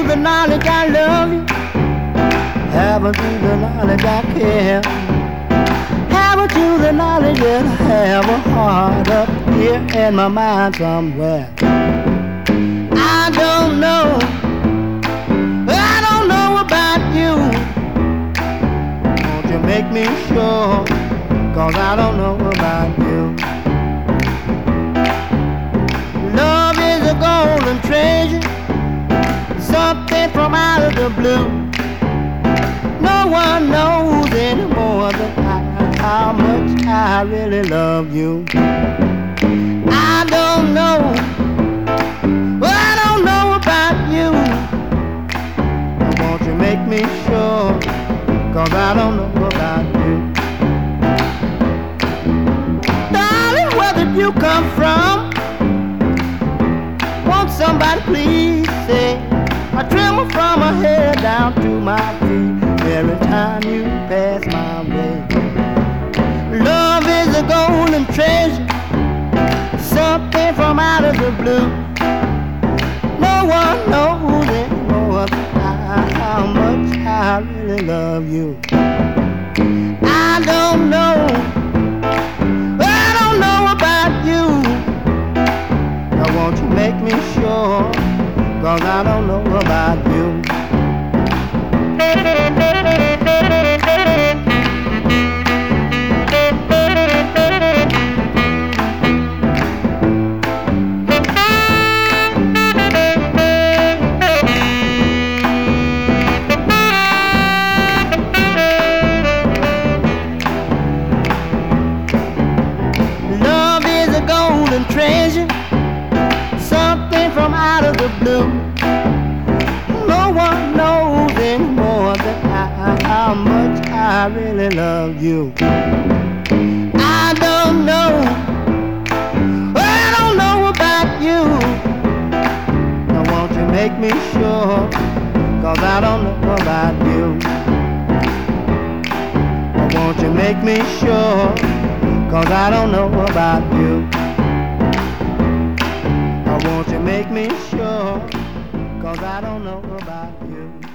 the knowledge I love you. Haven't you the knowledge I care? Haven't you the knowledge that I have a heart up here in my mind somewhere? I don't know about you. Won't you make me sure? 'Cause I don't know about you. Love is a golden treasure, something from out of the blue. No one knows anymore than how much I really love you. I don't know about you. Won't you make me sure? 'Cause I don't know about you. Darling, where did you come from? Won't somebody please say? I tremble from my head down to my feet every time you pass my way. Love is a golden treasure, something from out of the blue. No one knows anymore how much I really love you. I don't know about you. Now won't you make me sure? 'Cause I don't know about you. Treasure, something from out of the blue. No one knows anymore than how much I really love you. I don't know about you. Now won't you make me sure? 'Cause I don't know about you. Now won't you make me sure? 'Cause I don't know about you. Won't you make me sure? 'Cause I don't know about you.